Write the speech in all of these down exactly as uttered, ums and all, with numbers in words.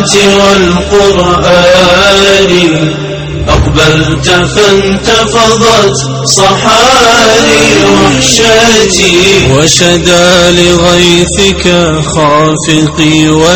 والقرآن أقبلت فانتفضت صحاري وحشاتي وشدى لغيثك خافقي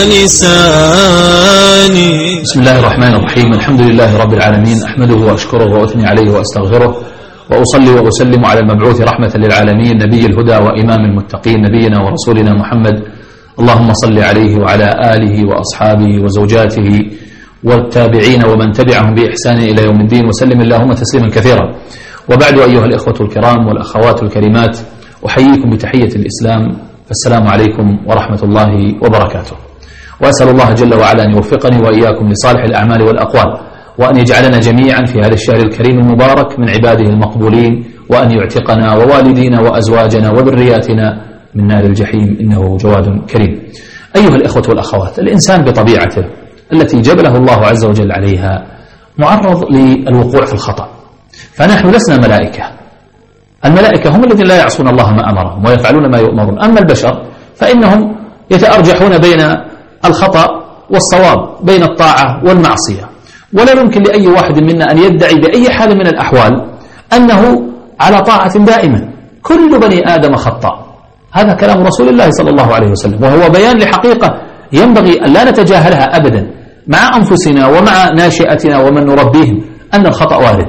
ولساني. بسم الله الرحمن الرحيم. الحمد لله رب العالمين، أحمده وأشكره وأثني عليه وأستغفره، وأصلي وأسلم على المبعوث رحمة للعالمين نبي الهدى وإمام المتقين نبينا ورسولنا محمد، اللهم صل عليه وعلى آله وأصحابه وزوجاته والتابعين ومن تبعهم بإحسان إلى يوم الدين، وسلم اللهم تسليما كثيرا. وبعد، أيها الإخوة الكرام والأخوات الكريمات، أحييكم بتحية الإسلام، فالسلام عليكم ورحمة الله وبركاته. وأسأل الله جل وعلا أن يوفقني وإياكم لصالح الأعمال والأقوال، وأن يجعلنا جميعا في هذا الشهر الكريم المبارك من عباده المقبولين، وأن يعتقنا ووالدينا وأزواجنا وذرياتنا من نار الجحيم، إنه جواد كريم. أيها الإخوة والأخوات، الإنسان بطبيعته التي جبله الله عز وجل عليها معرض للوقوع في الخطأ، فنحن لسنا ملائكة. الملائكة هم الذين لا يعصون الله ما أمرهم ويفعلون ما يؤمرون، أما البشر فإنهم يتأرجحون بين الخطأ والصواب، بين الطاعة والمعصية، ولا يمكن لأي واحد منا أن يدعي بأي حال من الأحوال أنه على طاعة دائما. كل بني آدم خطأ، هذا كلام رسول الله صلى الله عليه وسلم، وهو بيان لحقيقة ينبغي أن لا نتجاهلها أبدا مع أنفسنا ومع ناشئتنا ومن نربيهم، أن الخطأ وارد،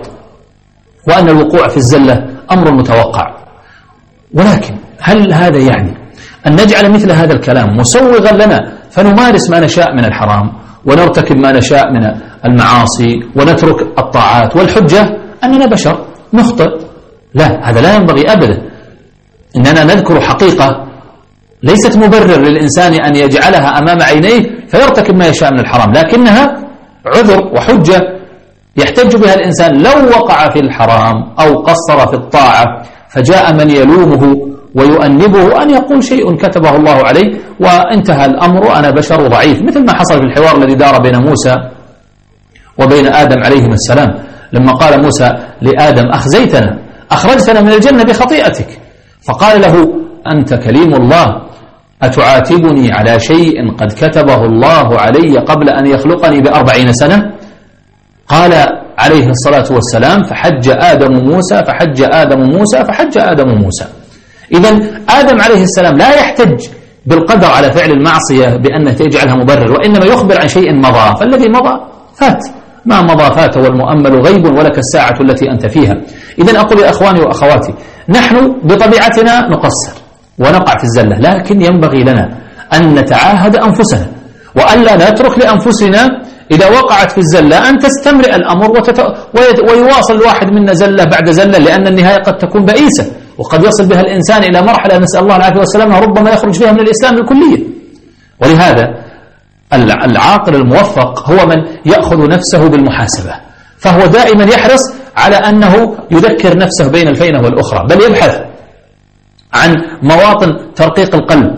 وأن الوقوع في الزلة أمر متوقع. ولكن هل هذا يعني أن نجعل مثل هذا الكلام مسوغا لنا فنمارس ما نشاء من الحرام ونرتكب ما نشاء من المعاصي ونترك الطاعات، والحجة أننا بشر نخطئ؟ لا، هذا لا ينبغي أبدا. إننا نذكر حقيقة ليست مبرر للإنسان أن يجعلها أمام عينيه فيرتكب ما يشاء من الحرام، لكنها عذر وحجة يحتج بها الإنسان لو وقع في الحرام أو قصر في الطاعة فجاء من يلومه ويؤنبه أن يقول شيء كتبه الله عليه وانتهى الأمر، أنا بشر ضعيف، مثل ما حصل في الحوار الذي دار بين موسى وبين آدم عليهما السلام، لما قال موسى لآدم: أخزيتنا، أخرجتنا من الجنة بخطيئتك، فقال له: أنت كليم الله، أتعاتبني على شيء قد كتبه الله علي قبل أن يخلقني بأربعين سنة؟ قال عليه الصلاة والسلام: فحج آدم موسى فحج آدم موسى فحج آدم موسى. إذن آدم عليه السلام لا يحتج بالقدر على فعل المعصية بأنه يجعلها مبرر، وإنما يخبر عن شيء مضى، فالذي مضى فات، ما مضى فات، والمؤمل غيب ولك الساعة التي أنت فيها. إذن أقول يا أخواني وأخواتي، نحن بطبيعتنا نقصر ونقع في الزلة، لكن ينبغي لنا أن نتعاهد أنفسنا وألا نترك لأنفسنا إذا وقعت في الزلة أن تستمرئ الأمر وتت... ويواصل الواحد منا زلة بعد زلة، لأن النهاية قد تكون بئيسة، وقد يصل بها الإنسان إلى مرحلة نسأل الله العافية والسلامة ربما يخرج فيها من الإسلام الكلية. ولهذا العاقل الموفق هو من يأخذ نفسه بالمحاسبة، فهو دائما يحرص على أنه يذكر نفسه بين الفينة والأخرى، بل يبحث عن مواطن ترقيق القلب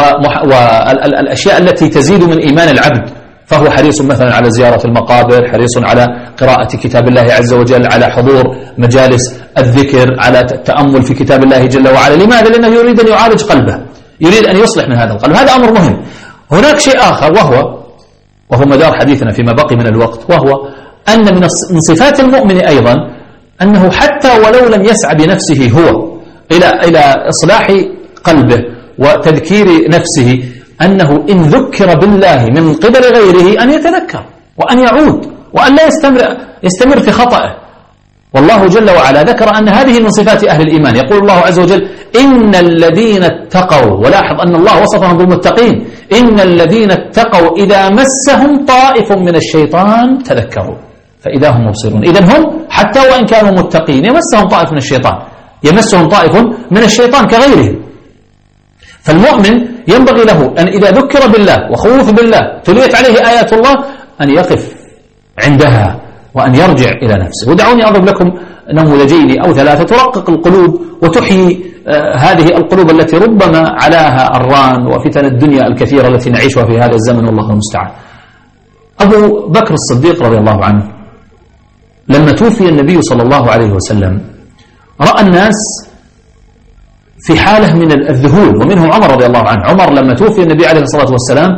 والأشياء التي تزيد من إيمان العبد، فهو حريص مثلا على زيارة المقابر، حريص على قراءة كتاب الله عز وجل، على حضور مجالس الذكر، على التأمل في كتاب الله جل وعلا. لماذا؟ لأنه يريد أن يعالج قلبه، يريد أن يصلح من هذا القلب، هذا أمر مهم. هناك شيء آخر وهو وهو مدار حديثنا فيما بقي من الوقت، وهو أن من صفات المؤمن أيضا أنه حتى ولو لم يسعى بنفسه هو إلى إلى إصلاح قلبه وتذكير نفسه، أنه إن ذكر بالله من قبل غيره أن يتذكر وأن يعود وأن لا يستمر, يستمر في خطأه. والله جل وعلا ذكر أن هذه من صفات أهل الإيمان، يقول الله عز وجل: إن الذين اتقوا، ولاحظ أن الله وصفهم بالمتقين، إن الذين اتقوا إذا مسهم طائف من الشيطان تذكروا فإذا هم مبصرون. إذن هم حتى وإن كانوا متقين يمسهم طائف من الشيطان، يمسهم طائف من الشيطان كغيرهم. فالمؤمن ينبغي له أن إذا ذكر بالله وخوف بالله تليت عليه آيات الله أن يقف عندها وأن يرجع إلى نفسه. ودعوني أضرب لكم نموذجين أو ثلاثة ترقق القلوب وتحيي آه هذه القلوب التي ربما علاها الران وفتن الدنيا الكثيرة التي نعيشها في هذا الزمن، والله المستعان. أبو بكر الصديق رضي الله عنه لما توفي النبي صلى الله عليه وسلم رأى الناس في حالة من الذهول، ومنهم عمر رضي الله عنه. عمر لما توفي النبي عليه الصلاة والسلام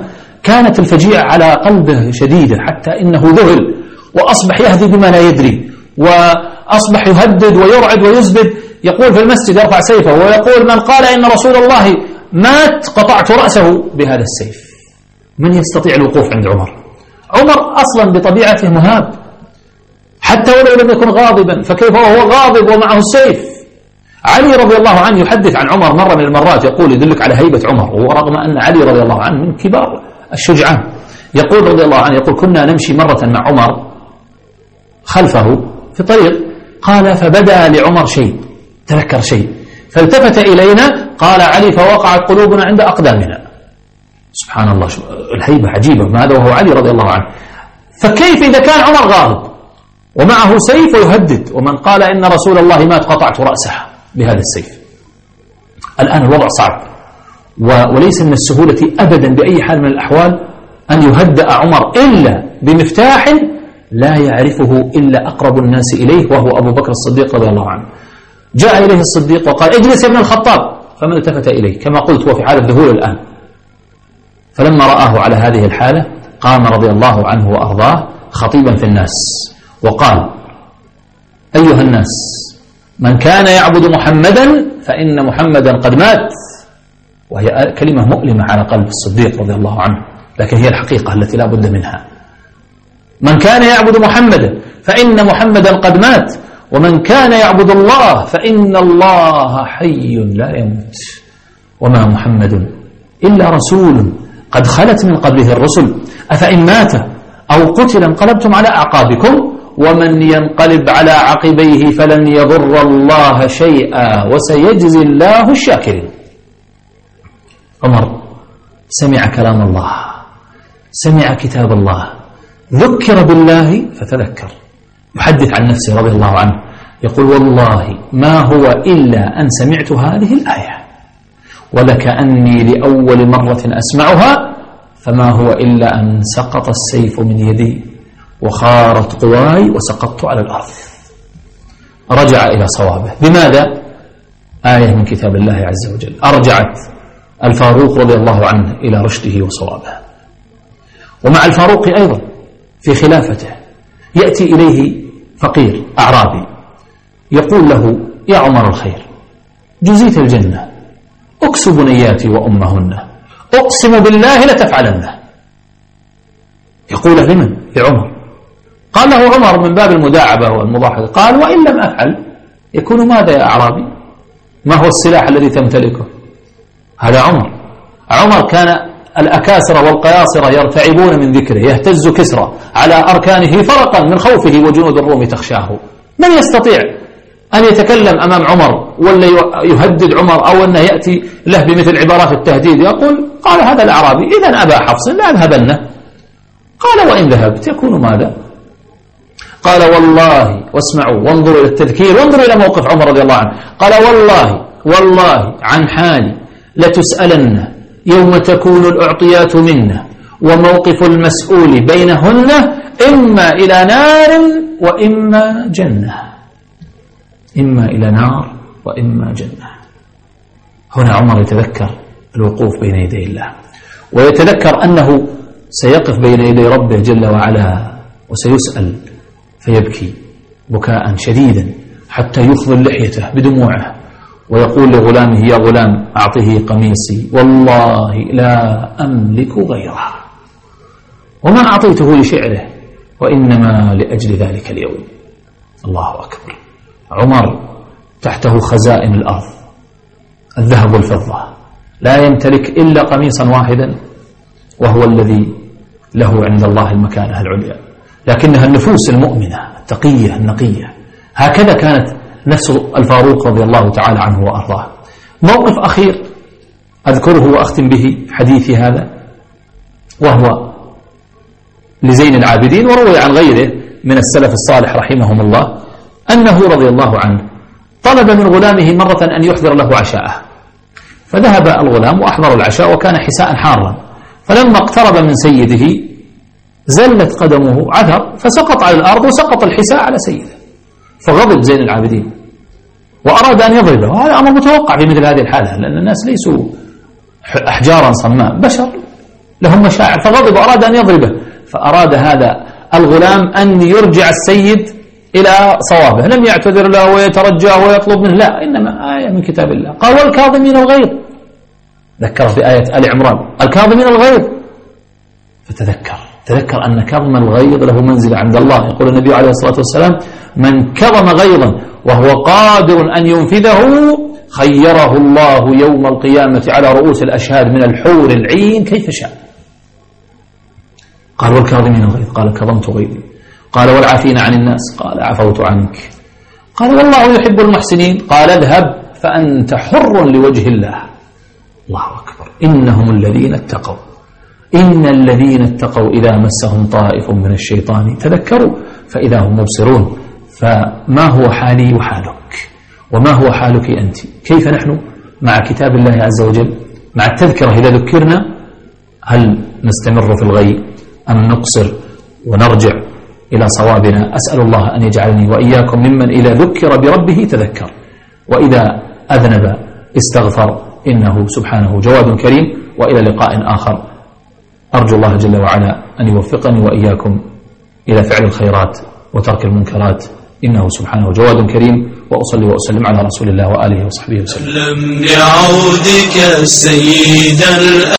كانت الفجيعة على قلبه شديدة حتى إنه ذهل وأصبح يهدي بما لا يدري، وأصبح يهدد ويرعد ويزبد. يقول في المسجد يرفع سيفه ويقول: من قال إن رسول الله مات قطعت رأسه بهذا السيف. من يستطيع الوقوف عند عمر؟ عمر أصلا بطبيعته مهاب حتى ولو لم يكن غاضبا، فكيف وهو غاضب ومعه السيف؟ علي رضي الله عنه يحدث عن عمر مرة من المرات، يقول يدلك على هيبة عمر، ورغم أن علي رضي الله عنه من كبار الشجعان. يقول رضي الله عنه، يقول: كنا نمشي مرة مع عمر خلفه في طريق، قال: فبدأ لعمر شيء، تذكر شيء، فالتفت إلينا قال علي: فوقعت قلوبنا عند أقدامنا. سبحان الله، الهيبة عجيبة، ماذا وهو علي رضي الله عنه. فكيف إذا كان عمر غاضب ومعه سيف ويهدد، ومن قال إن رسول الله مات قطعت رأسه بهذا السيف. الآن الوضع صعب، وليس من السهولة أبدا بأي حال من الأحوال أن يهدأ عمر إلا بمفتاح لا يعرفه إلا أقرب الناس إليه، وهو أبو بكر الصديق رضي الله عنه. جاء إليه الصديق وقال: اجلس يا ابن الخطاب، فمن التفت إليه؟ كما قلت هو في حالة ذهول الآن. فلما رآه على هذه الحالة قام رضي الله عنه وأرضاه خطيبا في الناس وقال: أيها الناس، من كان يعبد محمدا فإن محمدا قد مات. وهي كلمة مؤلمة على قلب الصديق رضي الله عنه، لكن هي الحقيقة التي لا بد منها. من كان يعبد محمدا فإن محمدا قد مات، ومن كان يعبد الله فإن الله حي لا يموت، وما محمد إلا رسول قد خلت من قبله الرسل، أفإن مات أو قتل انقلبتم على أعقابكم، ومن ينقلب على عقبيه فلن يضر الله شيئا وسيجزي الله الشاكرين. عمر سمع كلام الله، سمع كتاب الله، ذكر بالله فتذكر. يحدث عن نفسه رضي الله عنه، يقول: والله ما هو إلا أن سمعت هذه الآية، ولكأني لأول مرة أسمعها، فما هو إلا أن سقط السيف من يدي وخارت قواي وسقطت على الأرض. رجع إلى صوابه. بماذا؟ آية من كتاب الله عز وجل أرجعت الفاروق رضي الله عنه إلى رشده وصوابه. ومع الفاروق أيضا في خلافته يأتي إليه فقير أعرابي يقول له: يا عمر الخير، جزيت الجنة، أكسب بنياتي وأمهن، أقسم بالله لتفعلنه. يقول: لمن؟ لعمر. قال له عمر من باب المداعبة والمضاحكة، قال: وإن لم أفعل يكون ماذا يا أعرابي؟ ما هو السلاح الذي تمتلكه؟ هذا عمر. عمر كان الأكاسرة والقياصرة يرتعبون من ذكره، يهتز كسرى على أركانه فرقا من خوفه وجنود الروم تخشاه. من يستطيع أن يتكلم أمام عمر ولا يهدد عمر، أو أنه يأتي له بمثل عبارات التهديد؟ يقول: قال هذا الأعرابي: إذن أبا حفص لا أذهبنه. قال: وإن ذهبت يكون ماذا؟ قال: والله، واسمعوا وانظروا إلى التذكير، وانظروا إلى موقف عمر رضي الله عنه. قال: والله والله عن حالي لتسألن يوم تكون الأعطيات منا، وموقف المسؤول بينهن إما إلى نار وإما جنة. إما إلى نار وإما جنة. هنا عمر يتذكر الوقوف بين يدي الله، ويتذكر أنه سيقف بين يدي ربه جل وعلا وسيسأل، فيبكي بكاء شديدا حتى يخضل لحيته بدموعه، ويقول لغلامه: يا غلام أعطه قميصي، والله لا أملك غيره، وما أعطيته لشعره، وإنما لأجل ذلك اليوم. الله أكبر. عمر تحته خزائن الأرض، الذهب والفضة، لا يمتلك إلا قميصا واحدا، وهو الذي له عند الله المكانة العليا، لكنها النفوس المؤمنة التقية النقية. هكذا كانت نفس الفاروق رضي الله تعالى عنه وأرضاه. موقف أخير أذكره وأختم به حديثي هذا، وهو لزين العابدين، وروي عن غيره من السلف الصالح رحمهم الله، أنه رضي الله عنه طلب من غلامه مرة أن يحضر له عشاءه، فذهب الغلام وأحضر العشاء، وكان حساء حارا، فلما اقترب من سيده زلت قدمه عثر فسقط على الأرض، وسقط الحساء على سيده، فغضب زين العابدين وأراد أن يضربه. وهذا أمر متوقع في مثل هذه الحالة، لأن الناس ليسوا أحجارا صماء، بشر لهم مشاعر، فغضب وأراد أن يضربه، فأراد هذا الغلام أن يرجع السيد إلى صوابه، لم يعتذر له ويترجى ويطلب منه، لا، إنما آية من كتاب الله. قال والكاظمين الغيظ، ذكر في آية آل عمران الكاظمين الغيظ، فتذكر تذكر أن كظم الغيظ له منزلة عند الله. يقول النبي عليه الصلاة والسلام من كظم غيظا وهو قادر أن ينفذه خيره الله يوم القيامة على رؤوس الأشهاد من الحور العين كيف شاء. قال والكاظمين الغيظ، قال كظمت غيظي. قال والعافين عن الناس، قال عفوت عنك. قال والله يحب المحسنين، قال اذهب فأنت حر لوجه الله. الله أكبر. إنهم الذين اتقوا، إن الذين اتقوا إذا مسهم طائف من الشيطان تذكروا فإذا هم مبصرون. فما هو حالي وحالك، وما هو حالك أنت؟ كيف نحن مع كتاب الله عز وجل، مع التذكرة إذا ذكرنا؟ هل نستمر في الغي أم نقصر ونرجع إلى صوابنا؟ أسأل الله أن يجعلني وإياكم ممن إذا ذكر بربه تذكر، وإذا أذنب استغفر، إنه سبحانه جواد كريم. وإلى لقاء آخر، أرجو الله جل وعلا أن يوفقني وإياكم إلى فعل الخيرات وترك المنكرات، إنه سبحانه جواد كريم. وأصلي وأسلم على رسول الله وآله وصحبه وسلم. لم يعودك السيد